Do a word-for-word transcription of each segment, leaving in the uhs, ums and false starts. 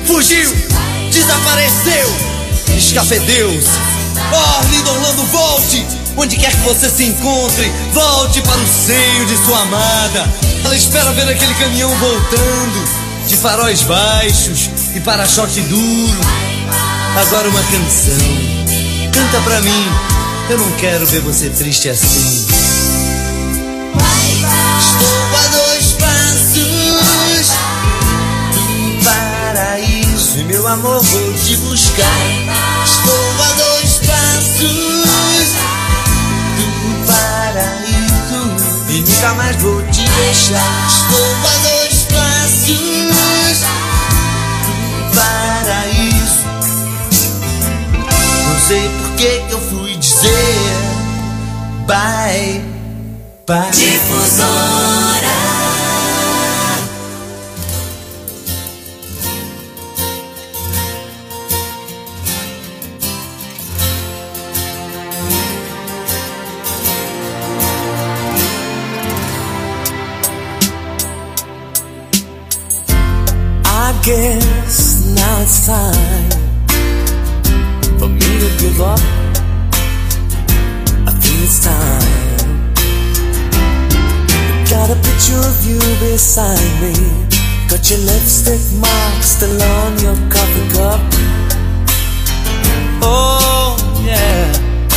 fugiu, desapareceu, escafedeu-se. Oh, lindo Orlando, volte! Onde quer que você se encontre, volte para o seio de sua amada. Ela espera ver aquele caminhão voltando, de faróis baixos e para-choque duro. Agora uma canção, canta pra mim, eu não quero ver você triste assim. Estou a dois passos do paraíso e meu amor vou te buscar. Estou a dois passos do paraíso e nunca mais vou te deixar. Estou a dois passos do paraíso. Não sei por que eu fui dizer bye, bye. Difusora. I guess now it's time for me to give up. I think it's time. Got a picture of you beside me. Got your lipstick mark still on your coffee cup. Oh yeah.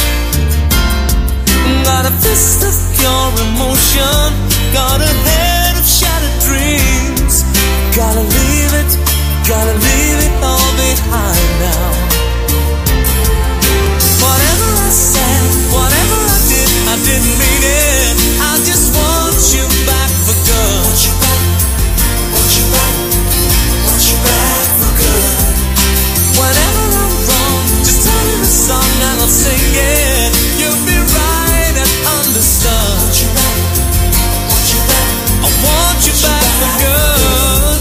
Got a fist of pure emotion. Got a head of shattered dreams. Gotta leave it, gotta leave it all behind now. Whatever I said, whatever I did, I didn't mean it. I just want you back for good. Want you back, want you back, want you back for good. Whenever I'm wrong, just tell me the song and I'll sing it. You'll be right and understood. Want you back, want you back, I want you back for good.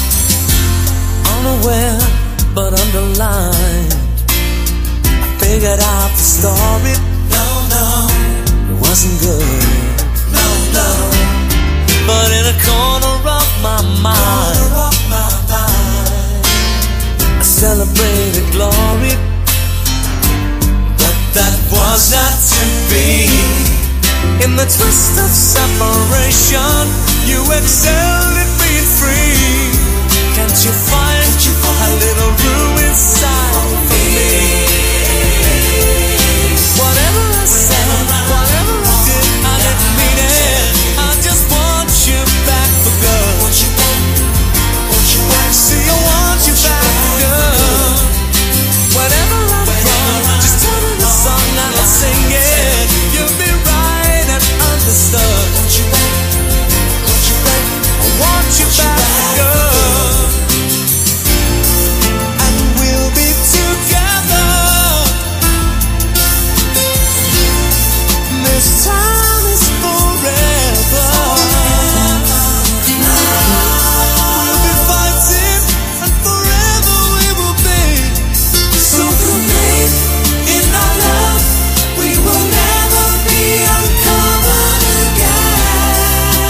Unaware but underlined, I figured out the story. No, no, it wasn't good. No, no. But in a corner of my mind, corner of my mind, I celebrated glory. But that was not to be. In the twist of separation, you excelled at being free. Can't you find a little room inside for me? Whatever I said, whatever I did, I didn't mean it. I just want you back for good. Want you back, want you back. See, I want you back for good. Whenever I'm wrong, just tell me the song and I'll sing it. You'll be right and understood. Want you back, want you back. I want you back for good. And we'll be together. This time is forever. We'll be fighting and forever we will be. So complete in our love, we will never be uncovered again.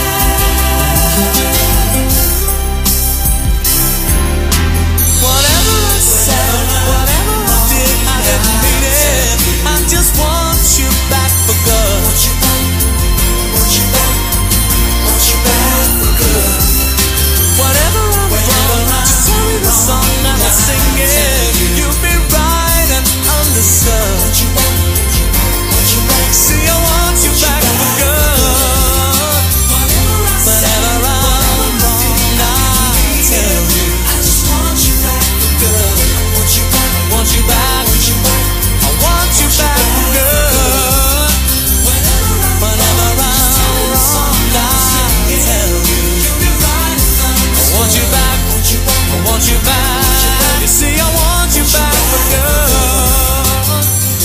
Whatever I said, whatever I did, I didn't mean it. I just want you back for good. Want you back, want you back, want you back for good. Whatever I'm wrong, just tell me the song and I'll sing it. You'll be right and understood. Want you back, want you back. See, I want you back for good. Whenever I'm wrong, I'll tell you. I just want you back for good. Want you back, want you back, want you back. I want you back for good. Whenever I'm wrong, I'll tell you. I want you back, I want you back. You see, I want you back for good.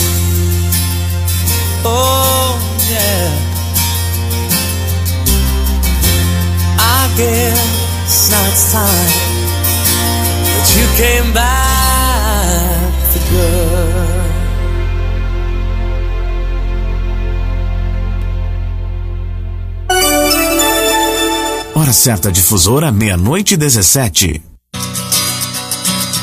Oh yeah. I guess now it's time that you came back for good. Hora certa difusora, meia-noite e dezessete.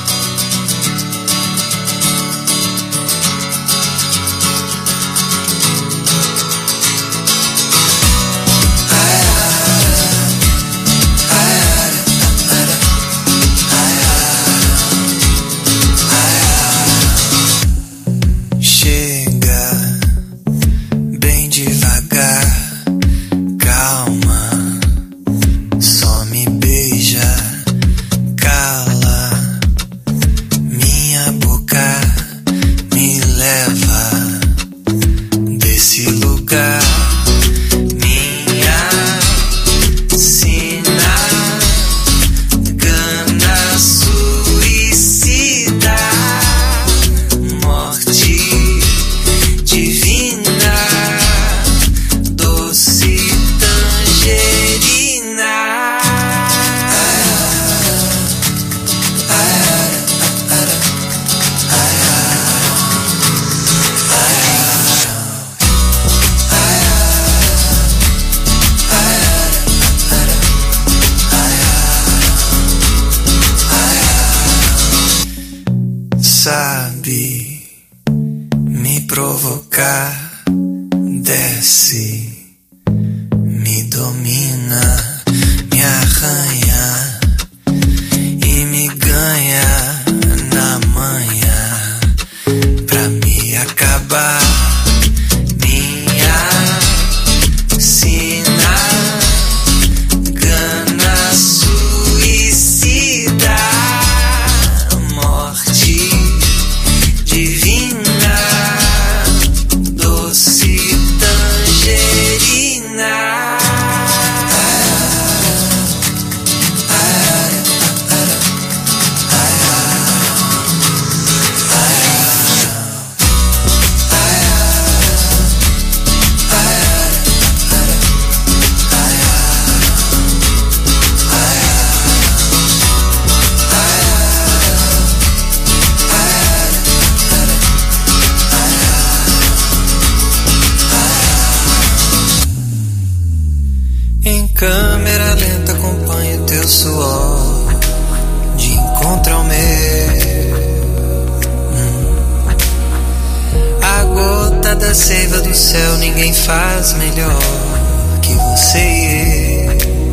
da seiva do céu, ninguém faz melhor que você.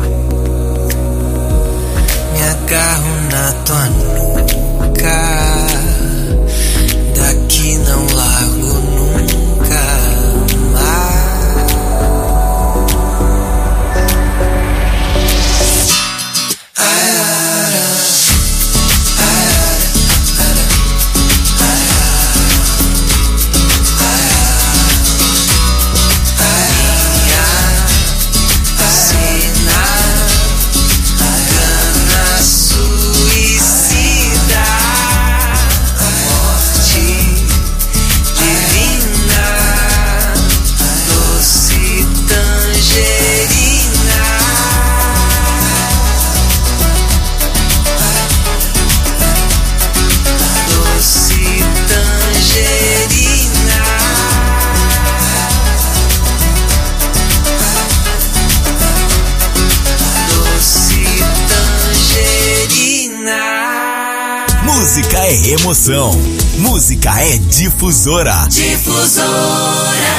Me agarro na tua nuca, daqui não largo nunca mais. Música é emoção. Música é difusora. Difusora.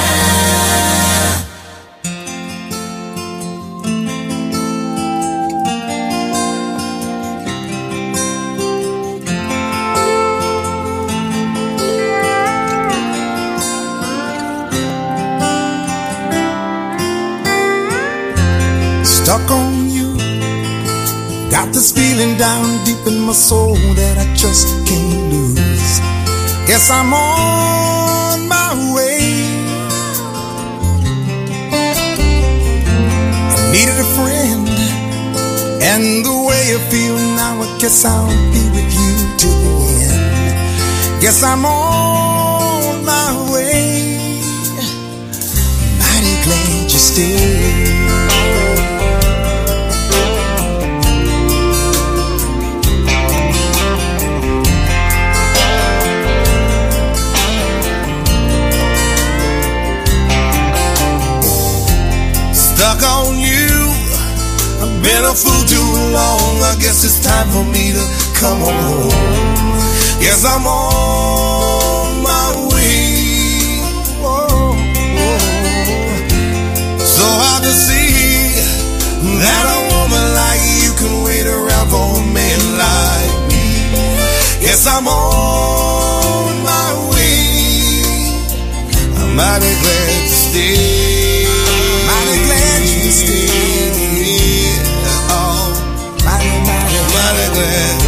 Stuck on you. Got this feeling down deep in my soul that I just can't lose. Guess I'm on my way. I needed a friend, and the way I feel now, I guess I'll be with you till the end. Guess I'm on my way. Mighty glad you stayed. Stuck on you, I've been a fool too long. I guess it's time for me to come home. Yes, I'm on my way. Whoa, whoa. So hard to see that a woman like you can wait around for a man like me. Yes, I'm on my way. I'm mighty glad to stay. Stay, yeah, oh, mighty, mighty, mighty glad.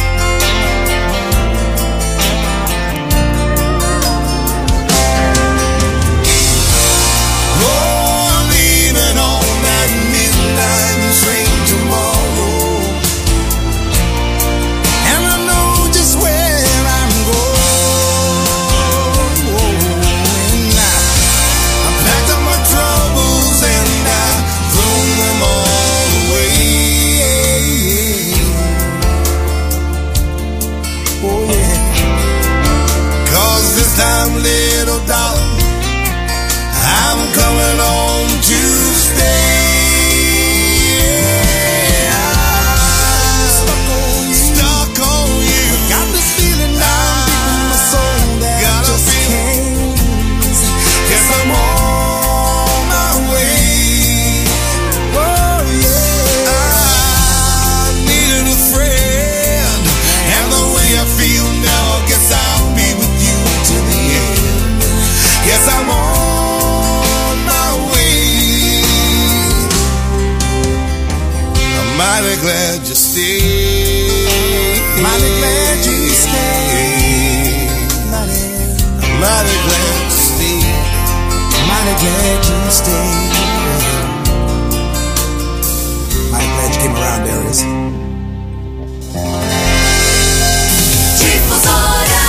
Oh, I'm leaving on that midnight train tomorrow, and I know just where I'm going. I packed up my troubles and I them all away. Oh yeah. Cause this time, little darling, I'm coming home to stay. I'm stuck on you. Stuck on you. Got this feeling down deep in my soul that got just can't. Guess I'm on my way. Yes, I'm on my way. I'm mighty glad you stayed. Mighty glad you stayed. Mighty, I'm mighty glad you stayed. Mighty glad you stayed. Mighty glad you came around, Darius. Difusora.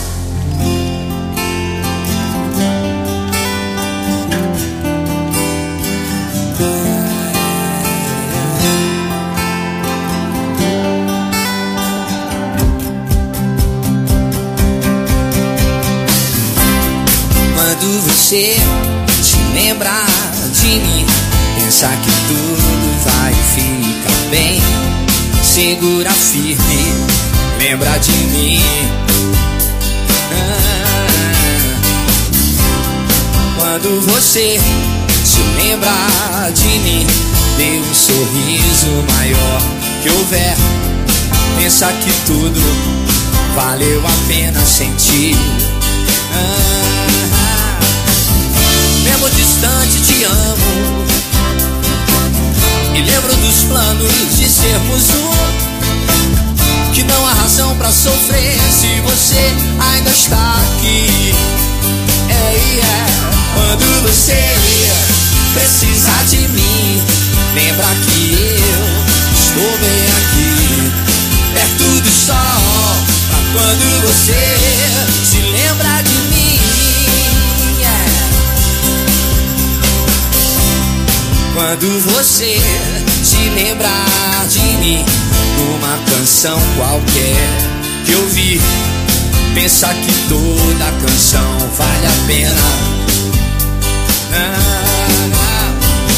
Você te lembrar de mim, pensar que tudo vai ficar bem. Segura firme, lembra de mim. Ah, Quando você se lembrar de mim, dê um sorriso maior que houver. Pensa que tudo valeu a pena sentir. Ah, mesmo distante te amo, e lembro dos planos de sermos um, que não há razão pra sofrer se você ainda está aqui. É, é. Quando você precisar de mim, lembra que eu estou bem aqui, perto do sol, pra quando você se lembra de mim. Yeah. Quando você se lembrar de mim, numa canção qualquer que eu vi, pensa que toda canção vale a pena. Ah, ah.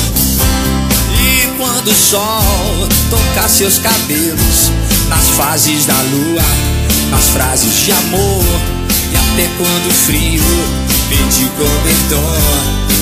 E quando o sol tocar seus cabelos, nas fases da lua, nas frases de amor, e até quando o frio vem de cobertor.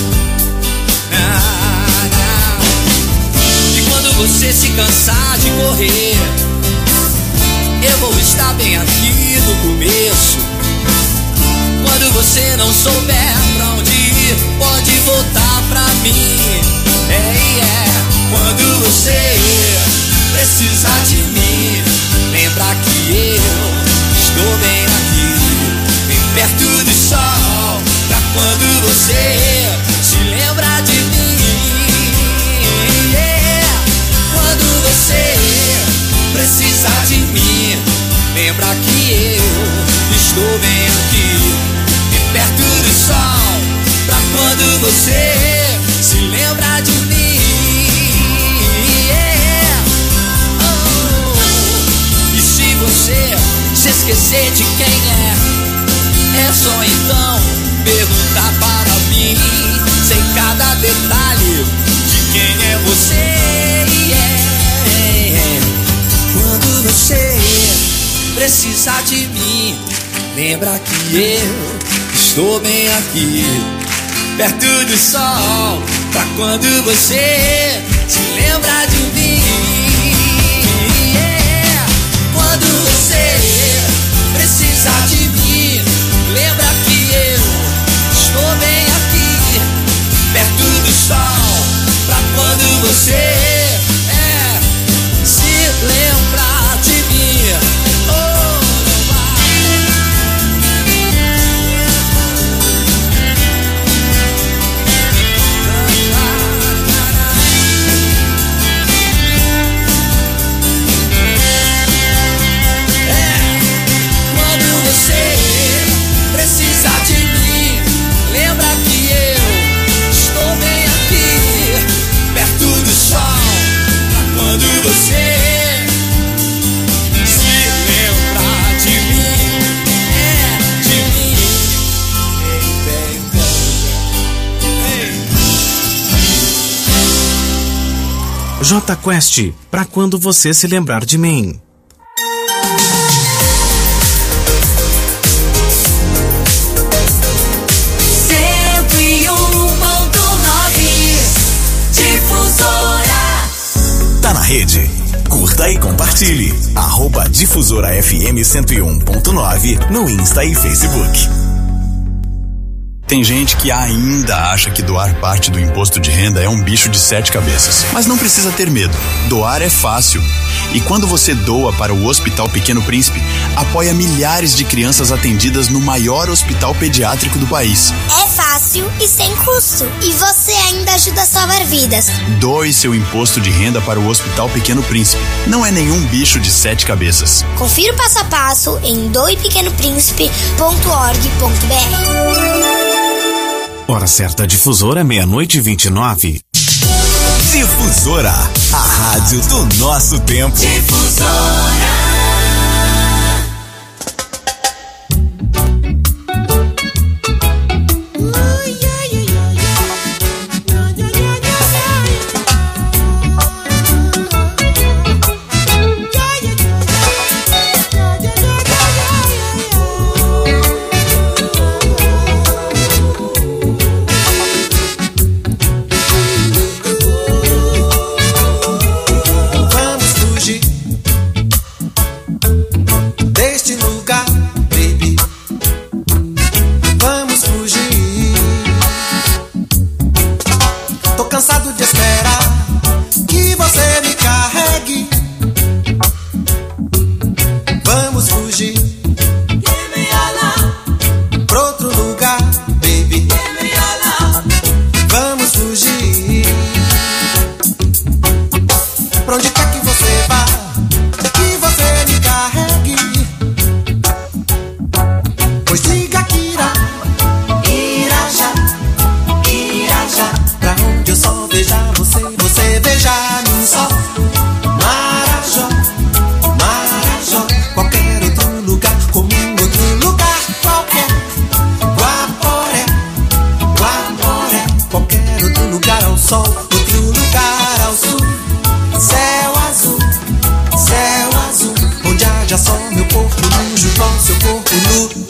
Ah, ah. E quando você se cansar de correr, eu vou estar bem aqui no começo. Quando você não souber pra onde ir, pode voltar pra mim. É, é. Quando você precisar de mim, lembra que eu estou bem aqui, bem perto do sol, pra quando você se lembra de mim. É. Quando você precisar de mim, lembra que eu estou bem aqui, bem perto do sol, pra quando você se lembra de mim. Yeah. Oh. E se você se esquecer de quem é, é só então perguntar para mim. Sei cada detalhe de quem é você. Yeah. Quando você precisar de mim, lembra que eu estou bem aqui, perto do sol, pra quando você se lembra de mim. Yeah. Quando você precisar de mim, lembra que eu estou bem aqui, perto do sol, pra quando você é, se lembrar de mim. Oh, precisar de mim, lembra que eu estou bem aqui, perto do sol, pra quando você se lembrar de mim, é de mim. Hey, baby. Hey. J Quest, pra quando você se lembrar de mim. Tá na rede. Curta e compartilhe. Arroba Difusora F M cento e um ponto nove no Insta e Facebook. Tem gente que ainda acha que doar parte do imposto de renda é um bicho de sete cabeças. Mas não precisa ter medo. Doar é fácil. E quando você doa para o Hospital Pequeno Príncipe, apoia milhares de crianças atendidas no maior hospital pediátrico do país. É fácil e sem custo. E você ainda ajuda a salvar vidas. Doe seu imposto de renda para o Hospital Pequeno Príncipe. Não é nenhum bicho de sete cabeças. Confira o passo a passo em doe pequeno príncipe ponto org ponto b r. Hora certa Difusora, meia-noite e vinte e nove. Difusora, a rádio do nosso tempo. Difusora. junto ao seu corpo nu.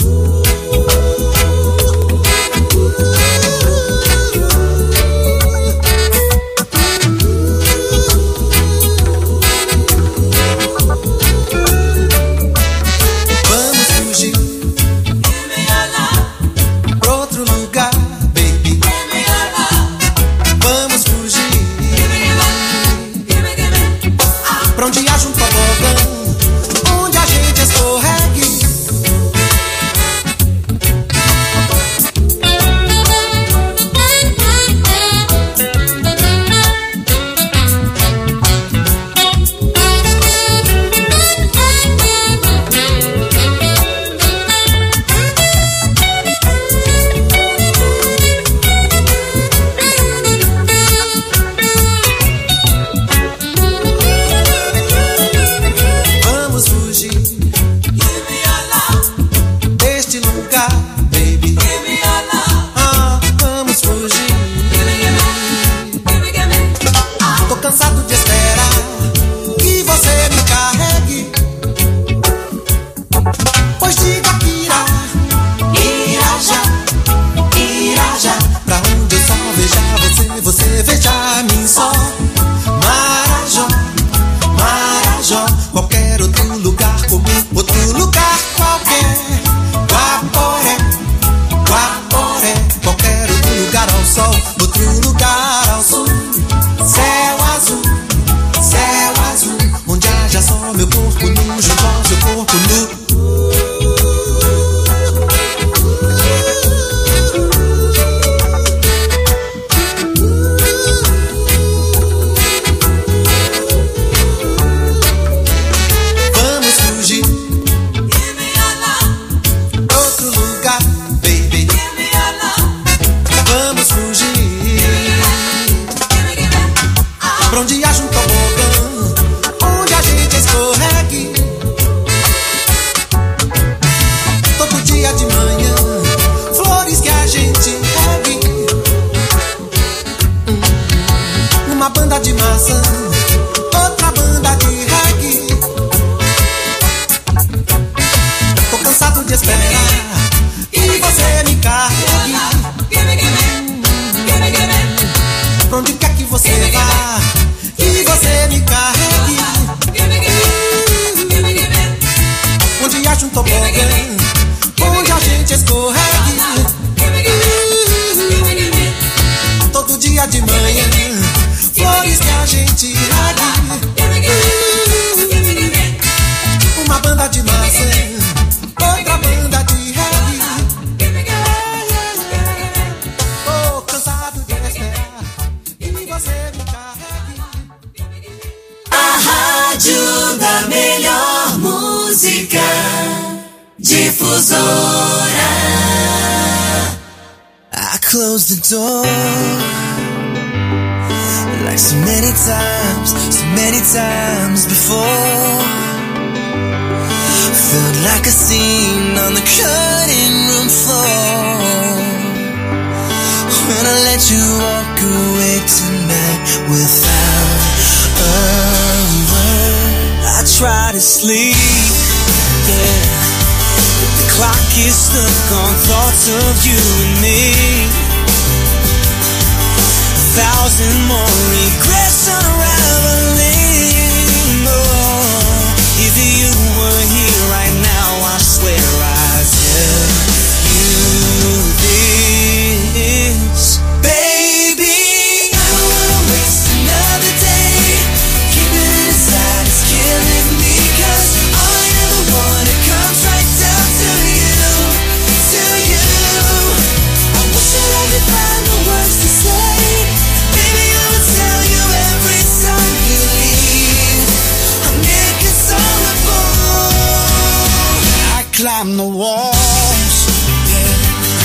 Climb the walls, yeah.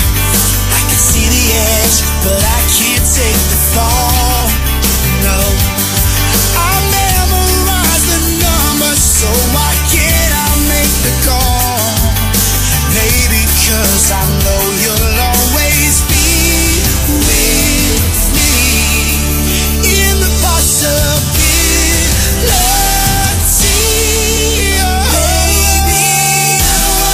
I can see the edge, but I can't take the fall. No, I memorize the numbers, so why can't I make the call? Maybe 'cause I know you'll always be with me in the possibility. Baby,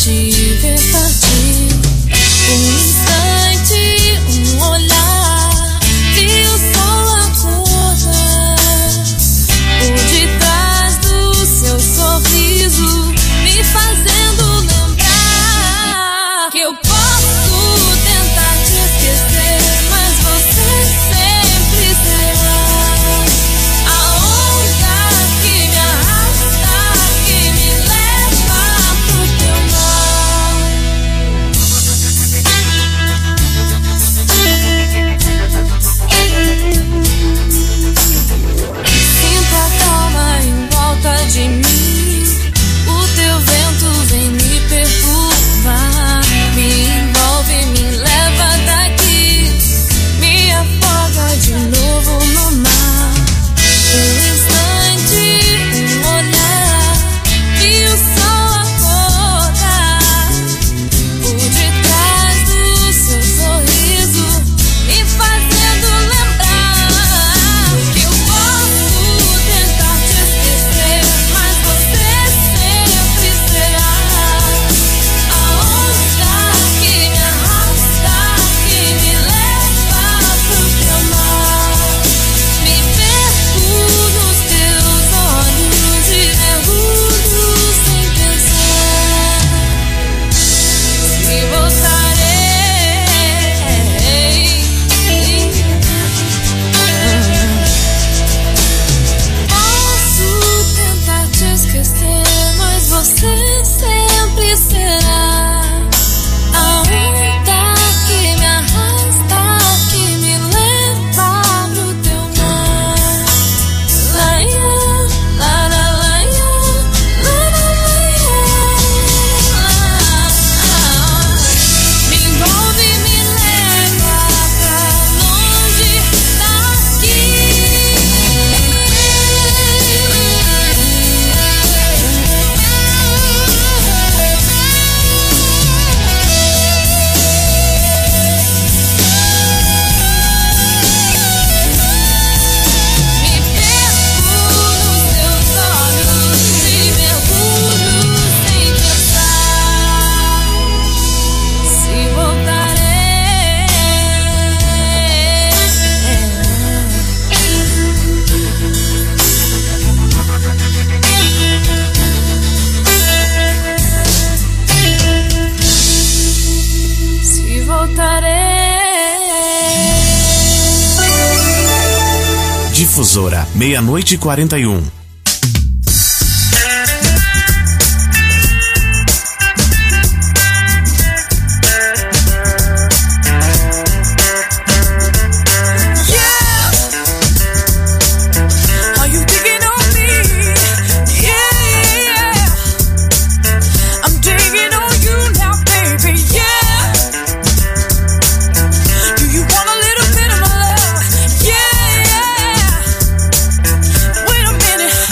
te ver partir. Um instante, um olhar, vi o sol acordar. Por detrás do seu sorriso, me fazendo lembrar que eu posso tentar te esquecer, mas você sempre será a onda que me arrasta, que me leva pro teu mar. Sinto a calma em volta de mim, o teu vento vem me perturbar, me envolve, me leva daqui, me afoga de novo no mar. Um instante, um olhar, vi o sol acordar. Por detrás do seu sorriso, me fazendo lembrar que eu posso tentar te esquecer, mas você sempre será a onda que me arrasta, que me leva pro teu mar. Me perco nos teus olhos e mergulho sem pensar se voltarei. Posso tentar te esquecer, mas você sempre será a onda que me arrasta, que me leva pro teu mar. Laia, la la laia, la la laia. Me envolve, me leva pra longe daqui. Me perco nos teus olhos e mergulho sem pensar se voltarei. Se voltarei. Difusora, meia-noite e quarenta e um. Are you digging on me? Yeah, I'm digging on you now, baby. Yeah. Do you want a little bit of my love? Yeah. Wait a minute.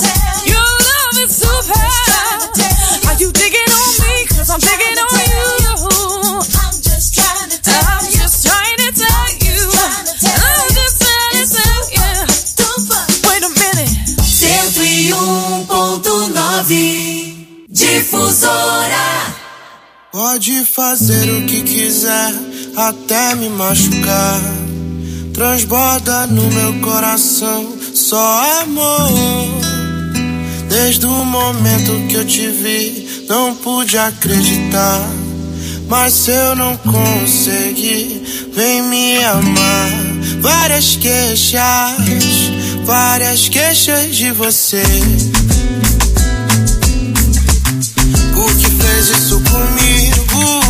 Your love is super. Are you digging on me? Cause I'm digging on you. I'm just trying to tell you. I'm just trying to tell you. I'm just trying to tell you. Wait a minute. cento e um ponto nove Difusora. Pode fazer o que quiser, até me machucar. Transborda no meu coração só amor. Desde o momento que eu te vi, não pude acreditar. Mas se eu não conseguir, vem me amar. Várias queixas, várias queixas de você. Por que fez isso comigo?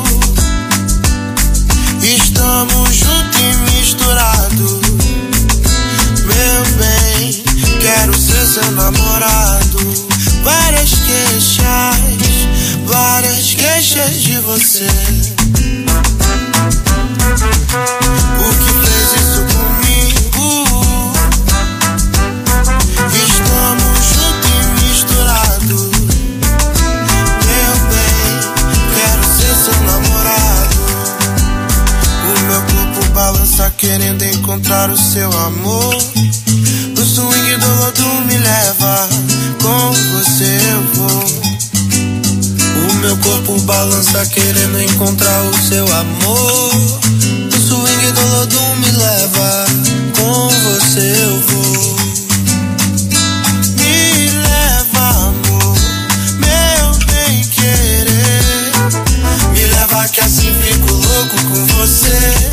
Estamos juntos e misturados. Meu bem, quero ser seu namorado. Várias queixas, várias queixas de você. Por que fez isso comigo? Estamos juntos e misturados. Meu bem, quero ser seu namorado. O meu corpo balança querendo encontrar o seu amor. No swing do lodo me leva, com você eu vou. O meu corpo balança querendo encontrar o seu amor. No swing do lodo me leva, com você eu vou. Me leva, amor, meu bem querer. Me leva que assim fico louco com você.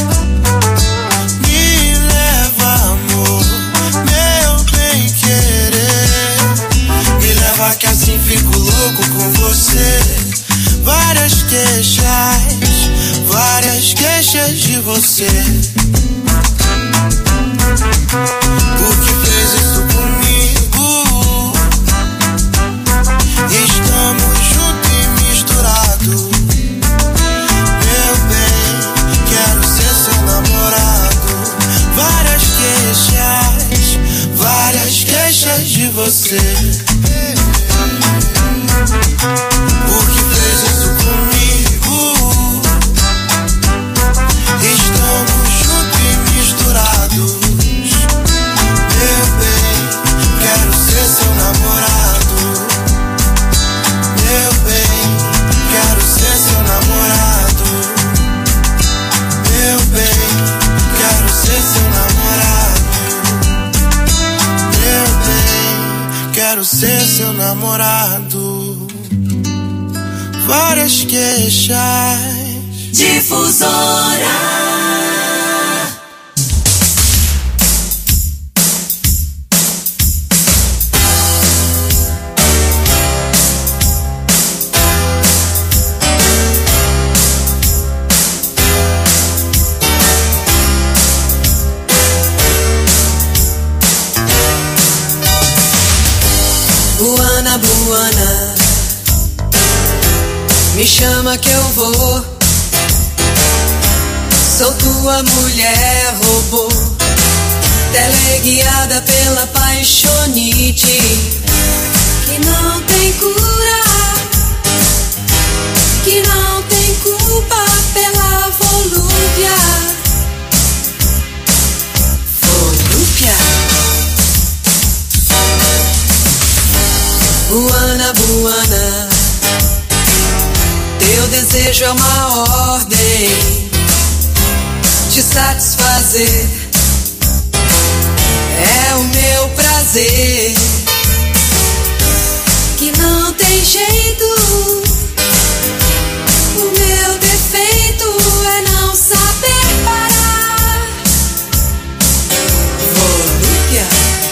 Me leva, amor, meu bem querer. Me leva que assim fico louco com você. Várias queixas, várias queixas de você. Por que fez isso comigo? Estamos juntos e misturados. Meu bem, quero ser seu namorado. Várias queixas, várias queixas de você. Por que fez isso comigo? Estamos juntos e misturados. Meu bem, quero ser seu namorado. Meu bem, quero ser seu namorado. Meu bem, quero ser seu namorado. Meu bem, quero ser seu namorado. Várias queixas. Difusora. Buana, buana, me chama que eu vou. Sou tua mulher robô, teleguiada pela paixonite que não tem cura, que não tem culpa pela volúpia. Volúpia. Buana, buana, teu desejo é uma ordem, te satisfazer é o meu prazer, que não tem jeito. O meu defeito é não saber parar. Volúpia.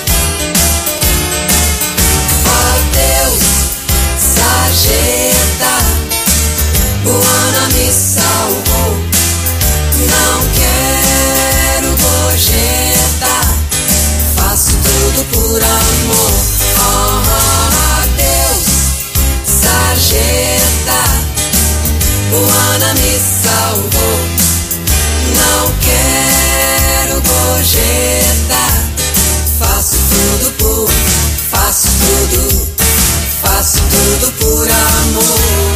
Ó Deus, sarjeta, Buana me salvou. Não quero gorjeta, faço tudo por amor. tudo por amor.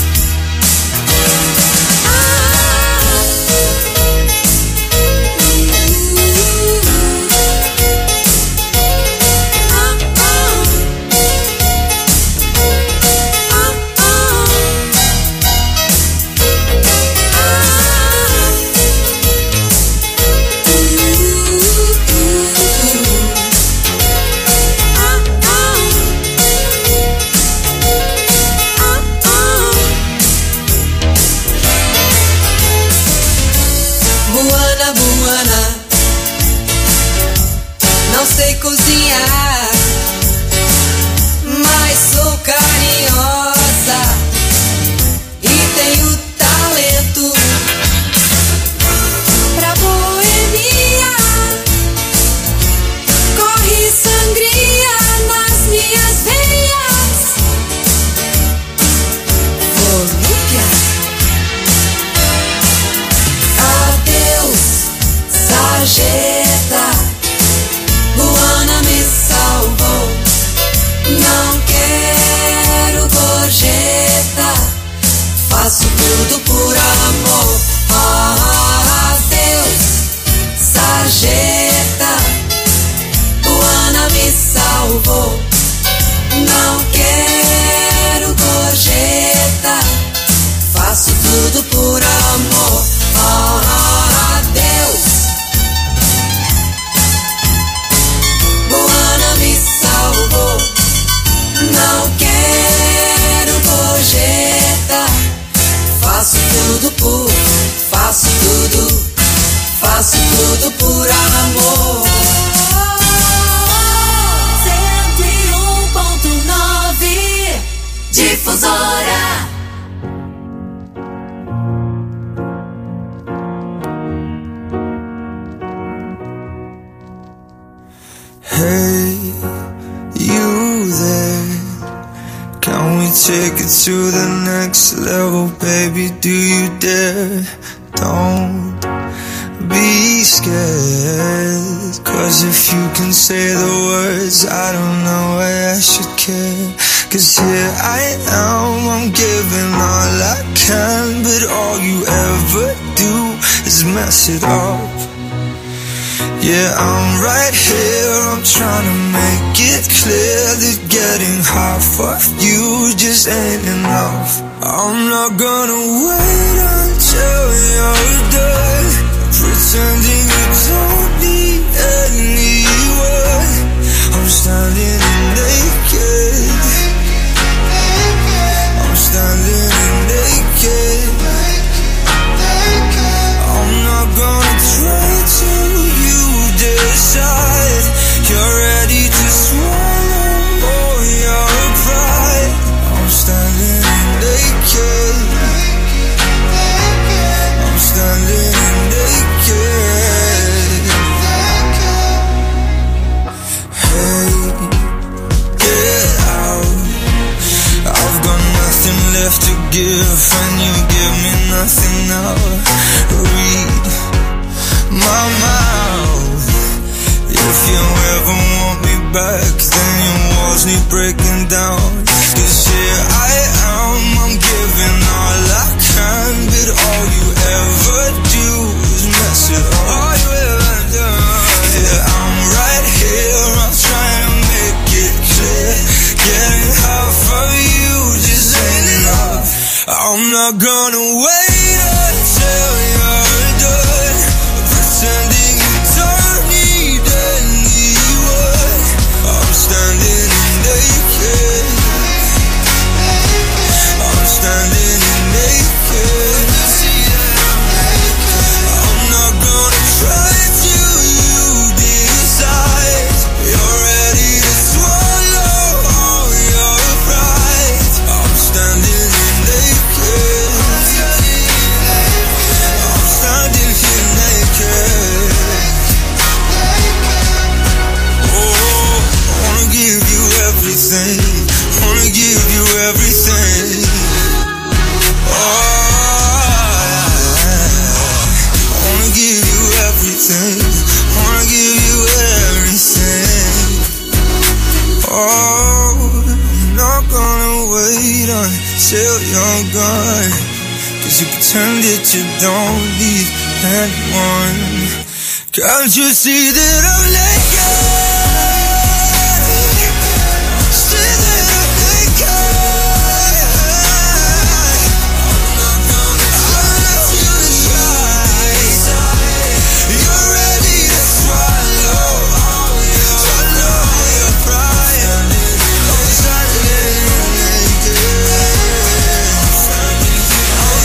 Faço tudo por amor. Oh, Deus, sarjeta, Luana me salvou. Não quero gorjeta, faço tudo por amor. Oh, Deus, Luana me salvou. Não quero gorjeta, faço tudo por, faço tudo, faço tudo por amor. cento e um ponto nove Difusora. Hey, you there? Can we take it to the next level, baby? Do you dare? Don't be scared, 'cause if you can say the words, I don't know why I should care. 'Cause here I am, I'm giving all I can, but all you ever do is mess it up. Yeah, I'm right here, I'm trying to make it clear that getting half of you just ain't enough. I'm not gonna wait until you're done pretending you don't need anyone. I'm standing naked, I'm standing naked. I'm not gonna try to decide you're ready to swallow all your pride. I'm standing naked, I'm standing naked. Hey, get out, I've got nothing left to give and you give me nothing now. Read my mouth. If you ever want me back, then your walls need breaking down. 'Cause here I am, I'm giving all I can, but all you ever do is mess it up. All you ever do. Yeah, I'm right here, I'm trying to make it clear. Getting half of you just ain't enough. I'm not gonna wait until you're done pretending you don't need anyone. I'm standing naked, I'm standing naked. I'm not gonna try till you decide you're ready to swallow all your pride. I'm standing naked, not gonna wait until you're gone, 'cause you pretended you don't need anyone. Can't you see that I'm naked? See that I'm naked? I'm not gonna let you try. You're ready to swallow, swallow your pride. I'm standing naked. I'm standing, I'm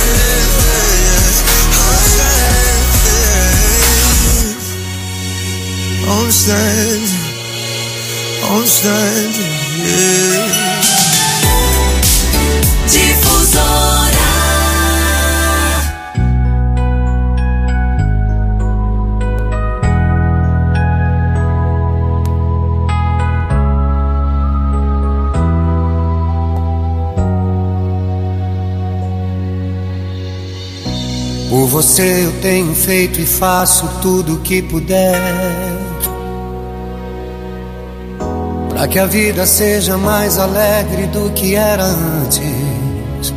standing, I'm standing, I'm standing, yeah. Difusora. Por você eu tenho feito e faço tudo o que puder, pra que a vida seja mais alegre do que era antes.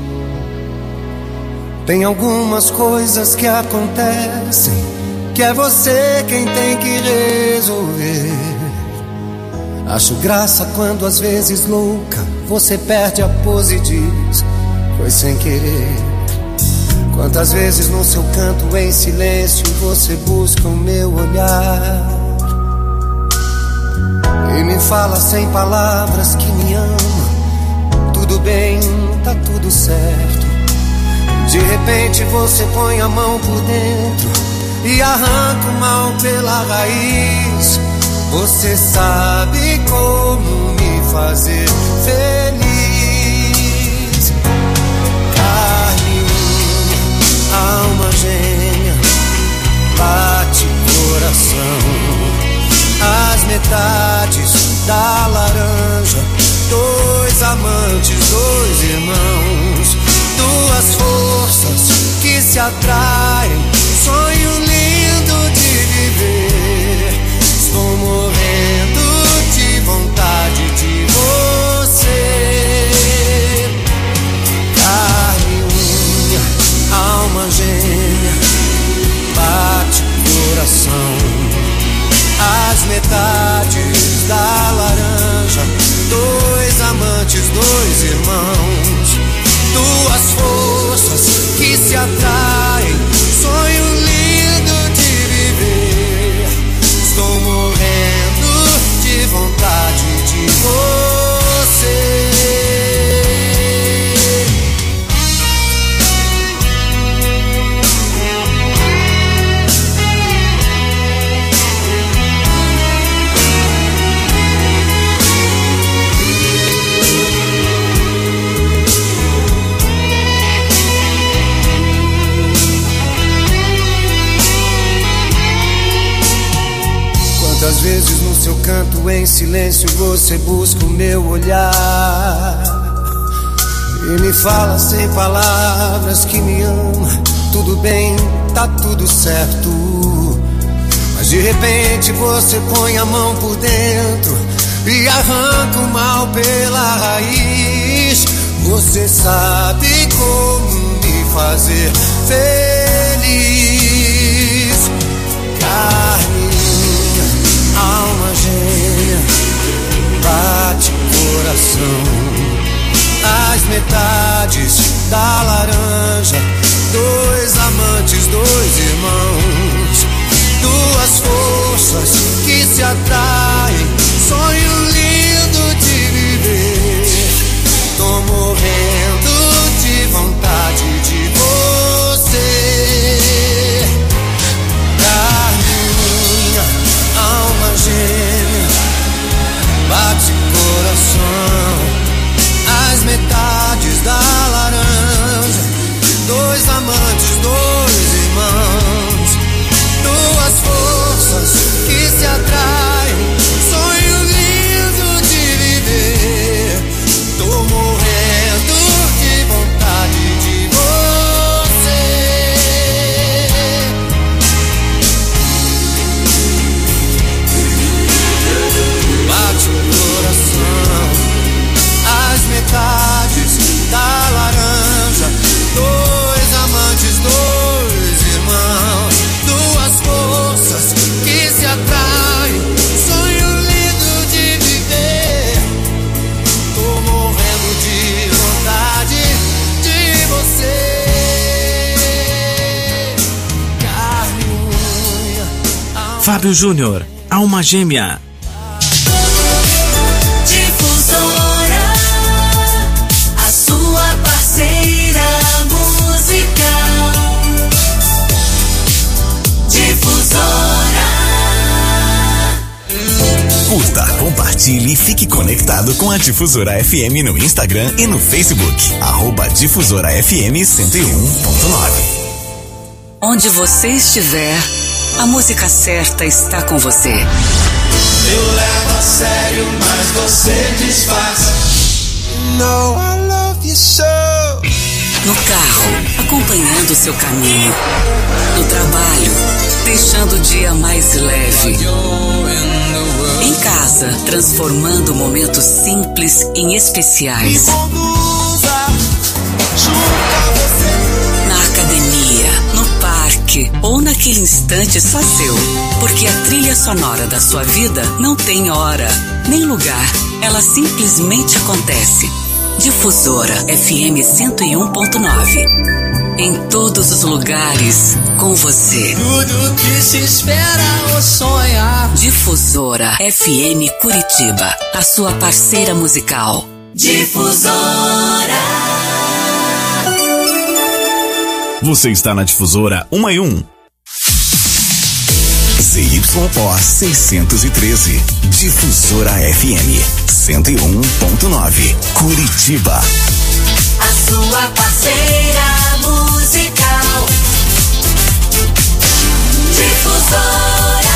Tem algumas coisas que acontecem que é você quem tem que resolver. Acho graça quando às vezes louca você perde a pose e diz: foi sem querer. Quantas vezes no seu canto em silêncio você busca o meu olhar e me fala sem palavras que me ama. Tudo bem, tá tudo certo. De repente você põe a mão por dentro e arranca o mal pela raiz. Você sabe como me fazer feliz. Carne, alma gêmea, bate coração. As metades da laranja, dois amantes, dois irmãos, duas forças que se atraem, sonho lindo de viver. Estou morrendo de vontade de você. Carne, unha, alma gêmea, bate coração. As metades da laranja, dois amantes, dois irmãos, duas forças que se atraem, sonho lindo de viver. Estou morrendo de vontade de você. Quantas vezes no seu canto em silêncio você busca o meu olhar e me fala sem palavras que me ama. Tudo bem, tá tudo certo. Mas de repente você põe a mão por dentro e arranca o mal pela raiz. Você sabe como me fazer feliz. Carne, alma gêmea, bate coração. As metades da laranja, dois amantes, dois irmãos, duas forças que se atraem, sonho lindo de viver. Tô morrendo de vontade de você. Carne, unha, alma gêmea, bate coração. As metades da laranja, dois amantes, dois irmãos, duas forças que se Fábio Júnior, Alma Gêmea. Difusora, a sua parceira musical. Difusora. Curta, compartilhe e fique conectado com a Difusora F M no Instagram e no Facebook. Arroba Difusora F M cento e um ponto nove. Onde você estiver, a música certa está com você. Eu levo a sério, mas você disfarça. No, I love you so. No carro, acompanhando seu caminho. No trabalho, deixando o dia mais leve. Em casa, transformando momentos simples em especiais. Me conduza junto a você. Na academia, no parque ou naquele instante só seu. Porque a trilha sonora da sua vida não tem hora, nem lugar. Ela simplesmente acontece. Difusora F M cento e um ponto nove. Em todos os lugares, com você. Tudo que se espera ou sonha. Difusora F M Curitiba, a sua parceira musical. Difusora. Você está na Difusora um e um. Z Y O seiscentos e treze. Difusora F M cento e um ponto nove. Curitiba. A sua parceira musical. Difusora.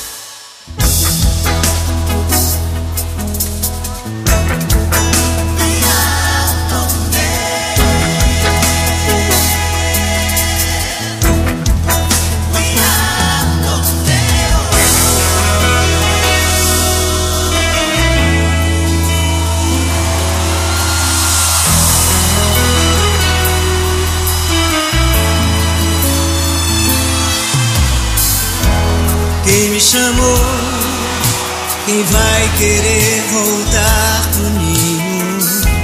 Quem me chamou, quem vai querer voltar pro ninho,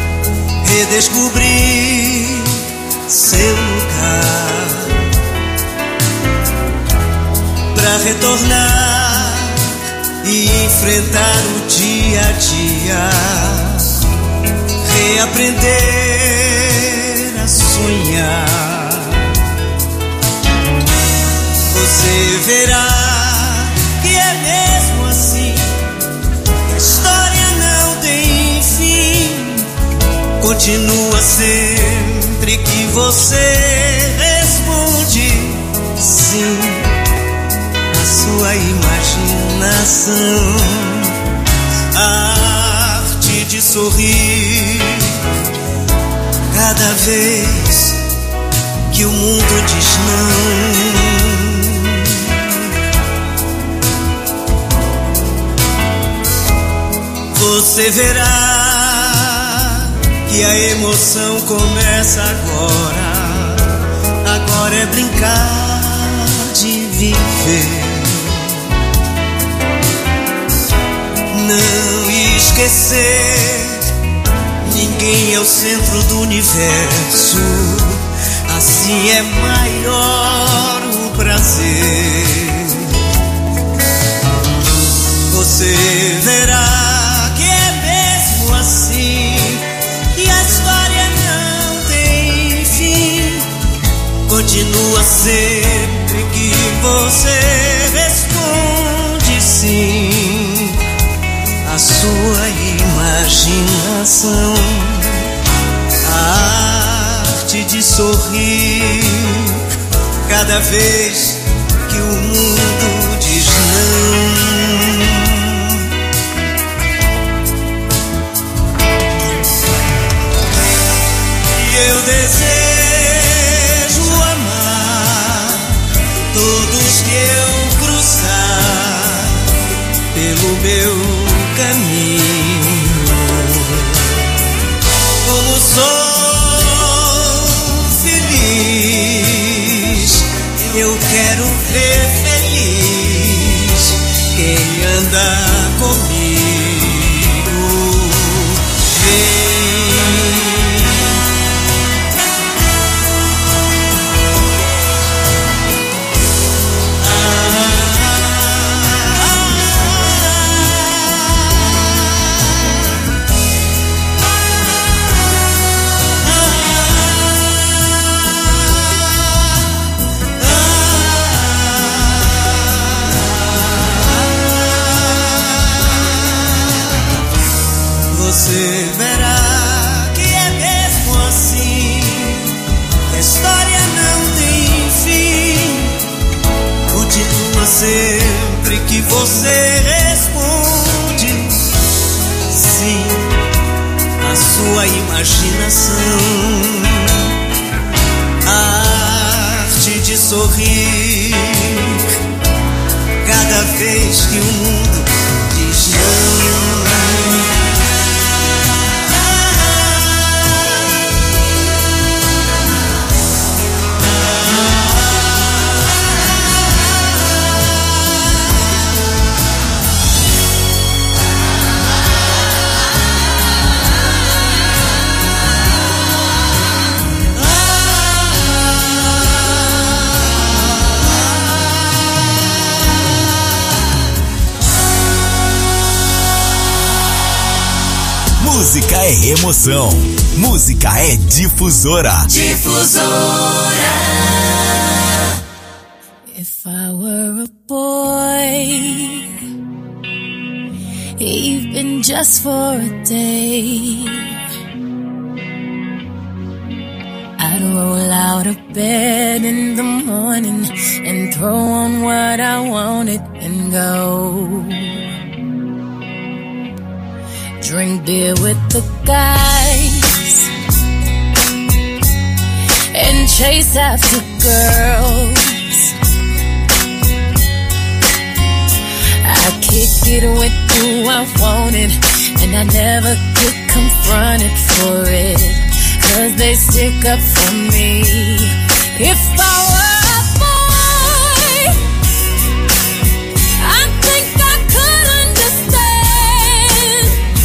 redescobrir seu lugar, pra retornar e enfrentar o dia a dia, reaprender a sonhar. Você verá que é mesmo assim, que a história não tem fim. Continua sempre que você responde sim. A sua imaginação, a arte de sorrir, cada vez que o mundo diz não. Você verá que a emoção começa agora. Agora é brincar de viver. Não esquecer, ninguém é o centro do universo. Assim é maior o prazer. Você verá que é mesmo assim, que a história não tem fim. Continua sempre que você responde sim. A sua imaginação, a arte de sorrir, cada vez que o mundo diz não. Eu desejo amar todos que eu cruzar pelo meu caminho. Como sou feliz, eu quero ver feliz quem anda comigo. Vem. Ah, você verá que é mesmo assim. A história não tem fim. Continua sempre que você responde sim à sua imaginação. A arte de sorrir cada vez que o mundo diz não. Música é emoção. Música é difusora. Difusora. If I were a boy, even just for a day, I'd roll out of bed in the morning and throw on what I wanted and go. Drink beer with the guys and chase after girls. I kick it with who I wanted, and I never get confronted for it, 'cause they stick up for me. If I were a boy, I think I could understand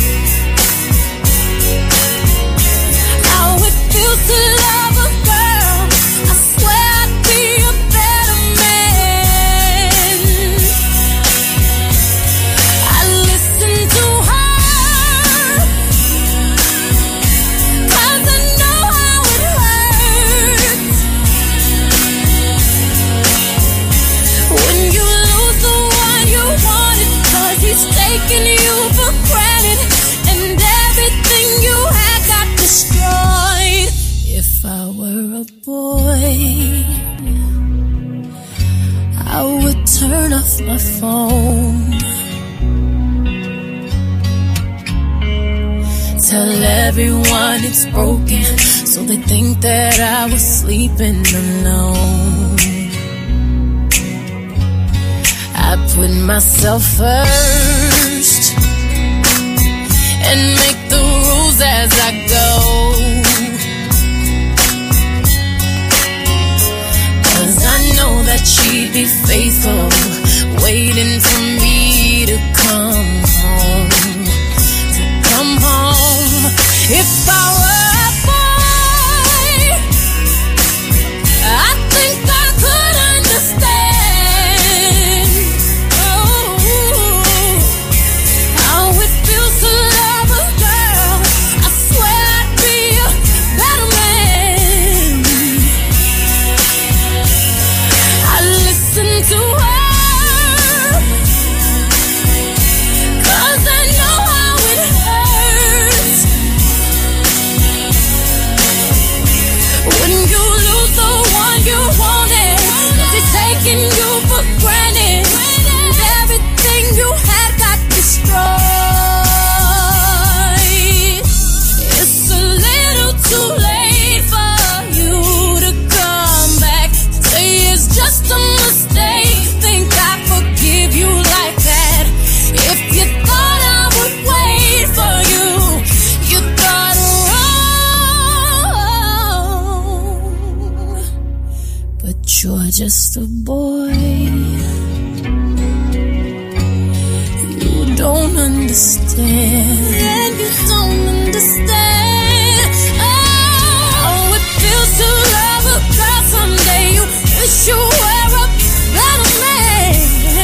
how it feels to love a girl. I swear I'd be a better man. I listen to her, 'cause I know how it hurts when you lose the one you wanted, 'cause he's taking you for granted and everything you had got destroyed. If I were a boy, I would turn off my phone, tell everyone it's broken, so they think that I was sleeping alone. I put myself first and make the rules as I go, 'cause I know that she'd be faithful, waiting for me to come home, to come home. If I were a boy, I think I could understand oh, how it feels to love a girl. I swear I'd be a better man. I listen to her, 'cause I know how it hurts when you lose the one you wanted, 'cause it's taking you for granted and everything you had got destroyed. It's a little too late for you to come back, say it's just a mistake, think I forgive you like that. If you thought I would wait for you, you thought wrong. But you're just a boy, you don't understand, and you don't understand how it feels to love a girl. Someday you wish you were a better man.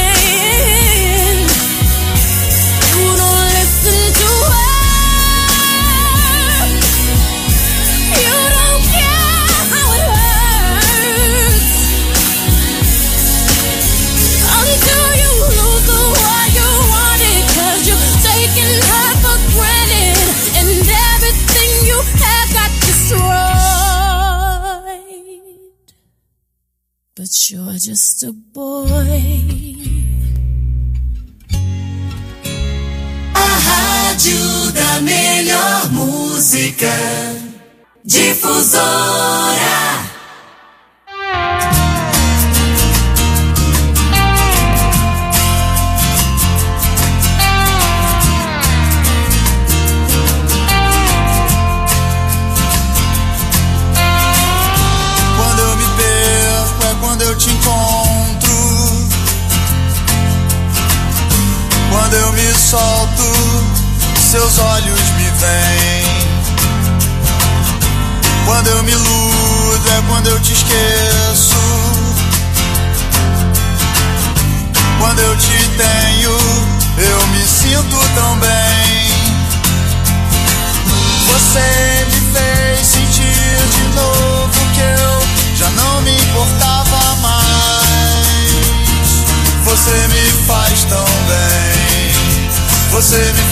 You don't listen to her, you don't care how it hurts until you lose the one you wanted, 'cause you're taking her for granted you're just a boy. A rádio da melhor música. Difusora. Quando eu te encontro, quando eu me solto, seus olhos me veem. Quando eu me iludo é quando eu te esqueço. Quando eu te tenho, eu me sinto tão bem. Você me fez sentir de novo que eu já não me importava mais. Você me faz tão bem. Você me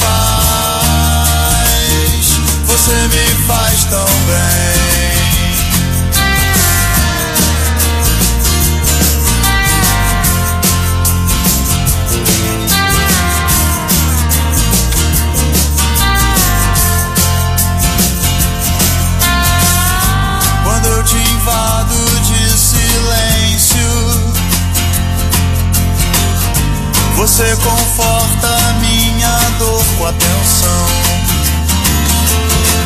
faz. Você me faz tão bem. Quando eu te invado de silêncio, você conforta minha dor com atenção.